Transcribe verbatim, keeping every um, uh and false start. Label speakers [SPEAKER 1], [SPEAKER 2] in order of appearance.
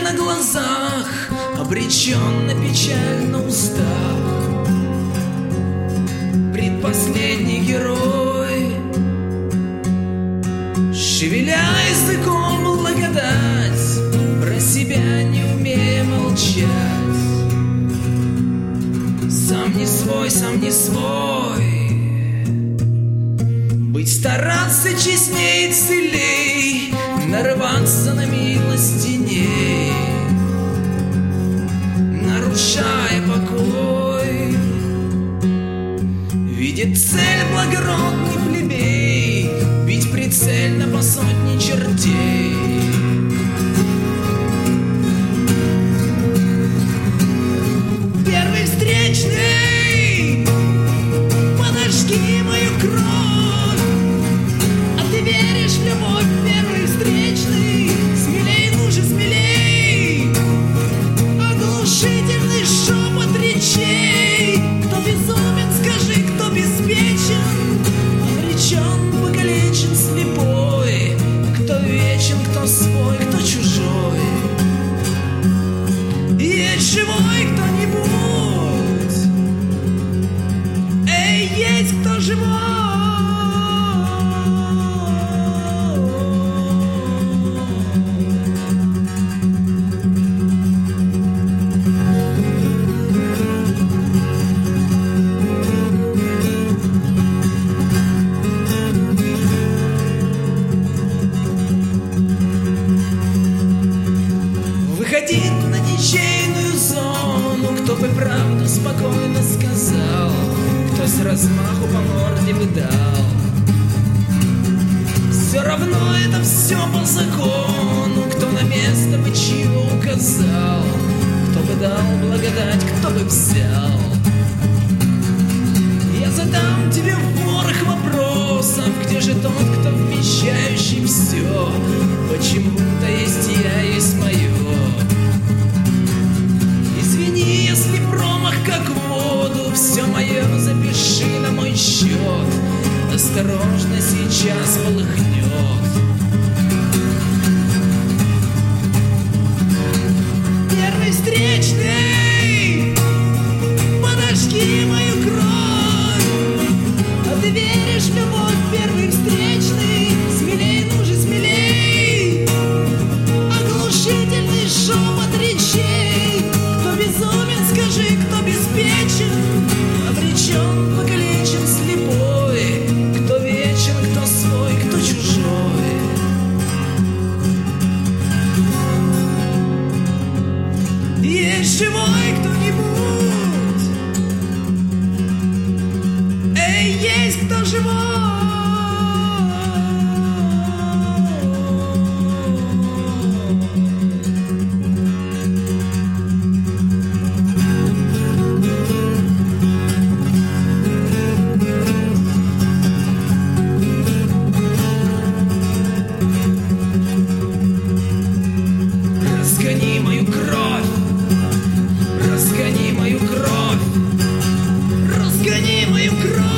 [SPEAKER 1] на глазах, обреченно, печально устав. Предпоследний герой, шевеля языком благодать, про себя не умея молчать. Сам не свой, сам не свой, быть стараться честней, целей, нарваться на милость теней, нарушая покой. Видит цель благородный плебей, бить прицельно по сотне чертей. Первый встречный, подожги мою кровь, а ты веришь в любовь. Первый встречный, смелей, ну же смелей, оглушительный шепот речей. Кто безумен, скажи, кто беспечен, обречен, покалечен, слепой. Кто вечен, кто свой, кто чужой. Есть живой кто-нибудь, эй, есть кто живой. Выходит на ничейную зону, кто бы правду спокойно сказал, кто с размаху по морде бы дал. Все равно это все по закону, кто на место бы чего указал, кто бы дал благодать, кто бы взял. Я задам тебе ворох вопросов, где же тот, кто вмещающий все? Почему-то есть я, есть мое. Извини, если промах как в воду, все мое запиши на мой счет. Осторожно, сейчас полыхнет. Первый встречный, подожги мою кровь, а ты веришь в любовь. Первый встречный, смелей, ну же смелей, оглушительный шепот речей. Кто безумен, скажи, кто беспечен, обречен, покалечен, слепой. Кто вечен, кто свой, кто чужой. Есть живой кто-нибудь, эй, есть кто живой. Разгони мою кровь, разгони мою кровь, разгони мою кровь.